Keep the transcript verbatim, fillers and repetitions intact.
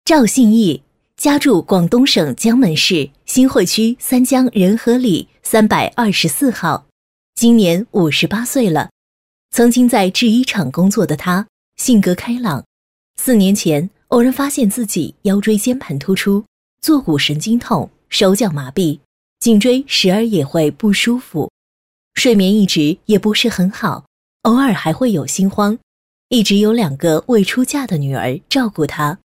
赵信义，家住广东省江门市新会区三江仁和里三百二十四号，今年五十八岁了。曾经在制衣厂工作的他，性格开朗。四年前，偶然发现自己腰椎间盘突出，坐骨神经痛，手脚麻痹，颈椎时而也会不舒服，睡眠一直也不是很好，偶尔还会有心慌，一直有两个未出嫁的女儿照顾他。